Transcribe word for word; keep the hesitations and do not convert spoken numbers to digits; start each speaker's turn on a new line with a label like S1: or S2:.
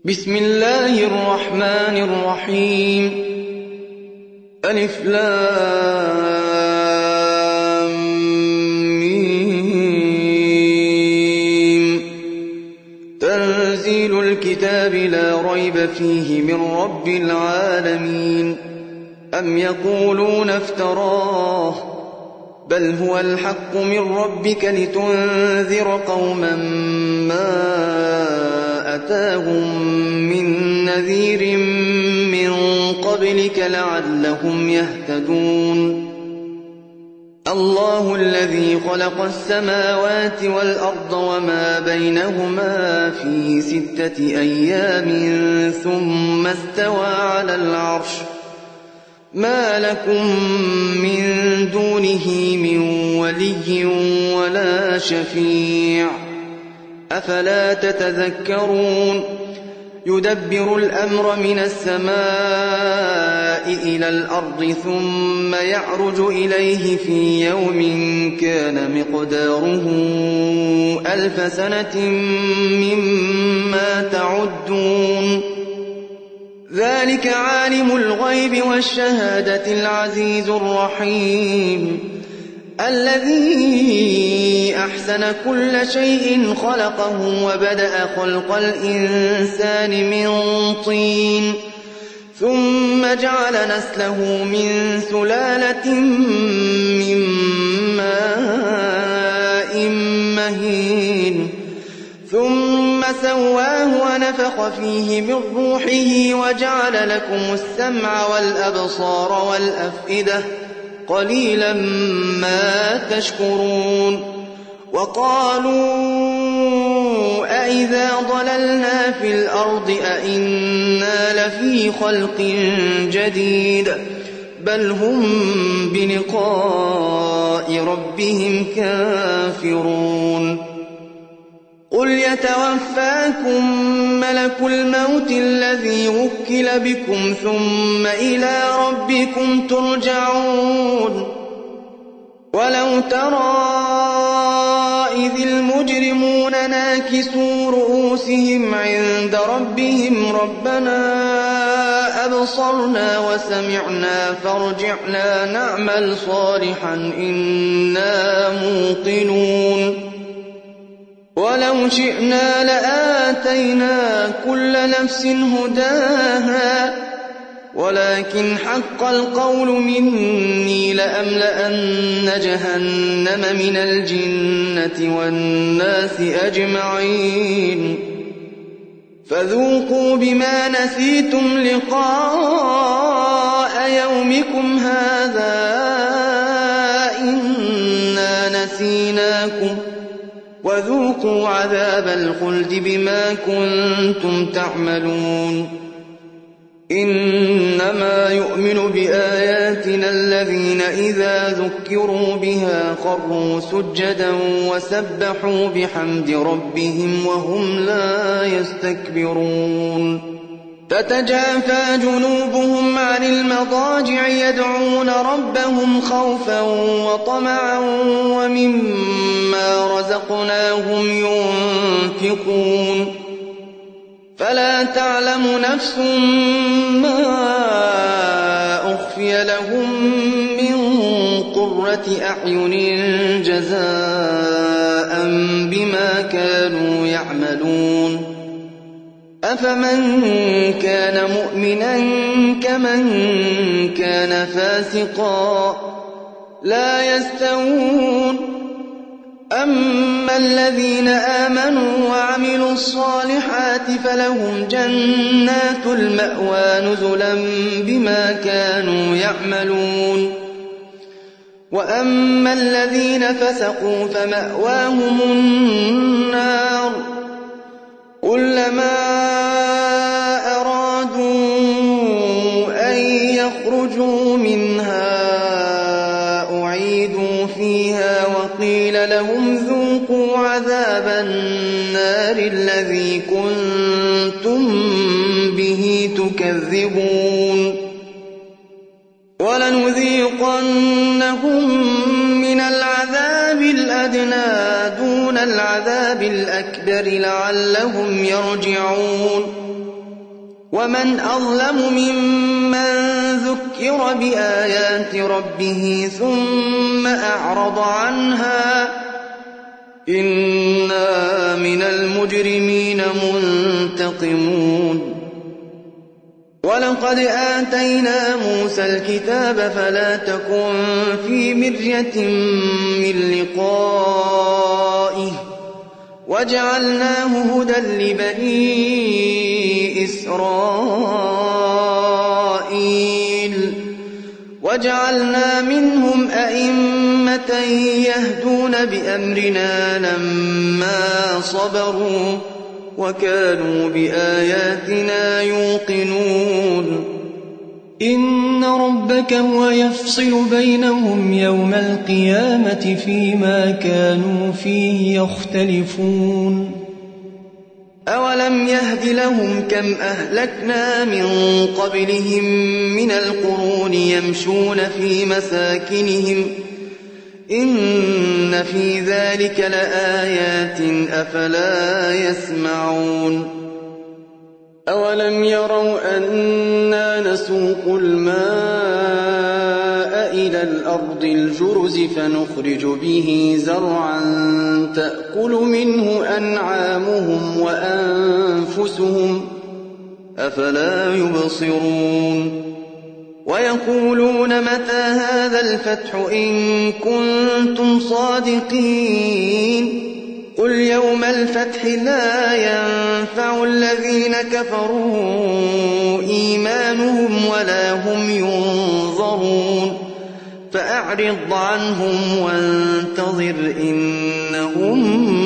S1: بسم الله الرحمن الرحيم ألف لام ميم تنزيل الكتاب لا ريب فيه من رب العالمين أم يقولون افتراه بل هو الحق من ربك لتنذر قوما ما أتاهم من نذير من قبلك لعلهم يهتدون الله الذي خلق السماوات والأرض وما بينهما في ستة أيام ثم استوى على العرش ما لكم من دونه من ولي ولا شفيع أفلا تتذكرون يدبر الأمر من السماء إلى الأرض ثم يعرج إليه في يوم كان مقداره ألف سنة مما تعدون ذلك عالم الغيب والشهادة العزيز الرحيم الذي أحسن كل شيء خلقه وبدأ خلق الإنسان من طين ثم جعل نسله من سلالة من ماء مهين ثم سواه ونفخ فيه من روحه وجعل لكم السمع والأبصار والأفئدة قليلا ما تشكرون وقالوا أئذا ضللنا في الأرض أئنا لفي خلق جديد بل هم بلقاء ربهم كافرون قل يتوفاكم ملك الموت الذي وكل بكم ثم إلى ربكم ترجعون ولو ترى إذ المجرمون ناكسوا رؤوسهم عند ربهم ربنا أبصرنا وسمعنا فارجعنا نعمل صالحا إنا موقنون ولو شئنا لآتينا كل نفس هداها ولكن حق القول مني لأملأن جهنم من الجنة والناس أجمعين فذوقوا بما نسيتم لقاء يومكم هذا إنا نسيناكم وذوقوا عذاب الخلد بما كنتم تعملون إنما يؤمن بآياتنا الذين إذا ذكروا بها خروا سجدا وسبحوا بحمد ربهم وهم لا يستكبرون تتجافى جنوبهم عن المضاجع يدعون ربهم خوفا وطمعا ومما رزقناهم ينفقون فلا تعلم نفس ما أخفي لهم من قرة أعين جزاء بما كانوا يعملون أفمن كان مؤمنا كمن كان فاسقا لا يستوون أما الذين آمنوا وعملوا الصالحات فلهم جنات المأوى نزلا بما كانوا يعملون وأما الذين فسقوا فمأواهم النار كلما أرادوا أن يخرجوا منها أعيدوا فيها وقيل لهم ذوقوا عذاب النار الذي كنتم به تكذبون ولنذيقنهم من العذاب الأدنى دون العذاب الأكبر لعلهم يرجعون ومن أظلم ممن ذكر بآيات ربه ثم أعرض عنها إنا من المجرمين منتقمون ولقد آتينا موسى الكتاب فلا تكن في مرية من لقائه وجعلناه هدى لبني إسرائيل وجعلنا منهم أئمة يهدون بأمرنا لما صبروا وكانوا بآياتنا يوقنون
S2: إن ربك هو يفصل بينهم يوم القيامة فيما كانوا فيه يختلفون
S1: أولم يهد لهم كم أهلكنا من قبلهم من القرون يمشون في مساكنهم إن في ذلك لآيات أفلا يسمعون أولم يروا أنا نسوق الماء إلى الأرض الجرز فنخرج به زرعا تأكل منه أنعامهم وأنفسهم أفلا يبصرون ويقولون متى هذا الفتح إن كنتم صادقين قل يوم الفتح لا ينفع الذين كفروا إيمانهم ولا هم ينظرون فأعرض عنهم وانتظر إنهم